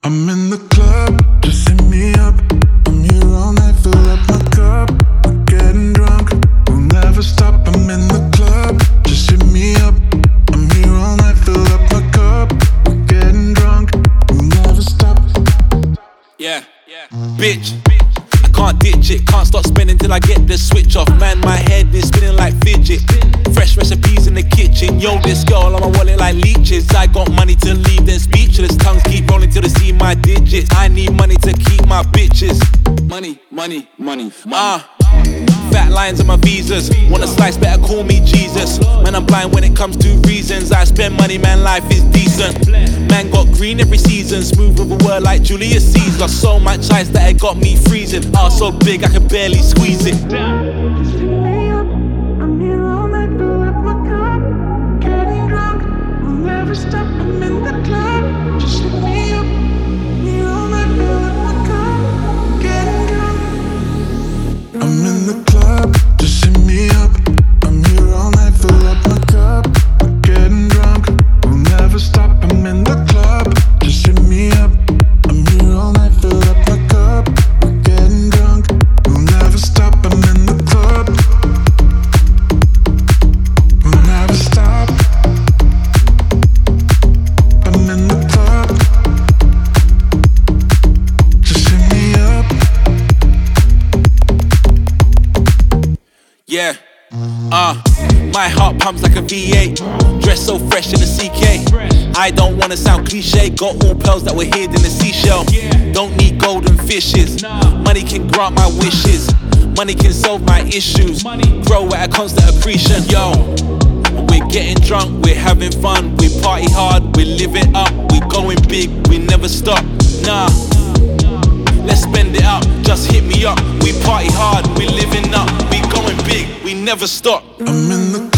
I'm in the club, just hit me up. I'm here all night, fill up my cup. We're getting drunk, we'll never stop. I'm in the club, just hit me up. I'm here all night, fill up my cup. We're getting drunk, we'll never stop. Yeah, bitch, I can't ditch it. Can't stop spending till I get the switch off. Man, my head is spinning like fidget. Fresh recipes in the kitchen. Yo, this girl on my wallet like leeches. I got money to leave them speechless. Tongues keep rolling till they see my digits. I need money to keep my bitches. Money. Fat lines on my visas. Want a slice, better call me Jesus. Man, I'm blind when it comes to reasons. I spend money, man, life is decent. Man got green every season. Smooth with a word like Julius Caesar. So much ice that it got me freezing. Arse so big I could barely squeeze it. Just hit me up. I'm here all night, fill up my cup. Getting drunk, we'll never stop. I'm in the club. Just hit me up. I'm here all night, fill up my cup. Getting drunk. I'm in the club. Just hit me up. I'm here all night, fill up my cup. We're getting drunk, we'll never stop. I'm in the club. Just hit me up. I'm here all night, fill up my cup. We're getting drunk, we'll never stop. I'm in the club. We'll never stop. I'm in the club. Just hit me up. Yeah, my heart pumps like a V8. Dressed so fresh in a CK. I don't wanna sound cliche. Got all pearls that were hid in the seashell. Don't need golden fishes. Money can grant my wishes. Money can solve my issues. Grow at a constant accretion. Yo, we're getting drunk, we're having fun. We party hard, we live it up. We going big, we never stop. Nah, let's spend it up, just hit me up. We party hard, we living up. We going big, we never stop. I'm in the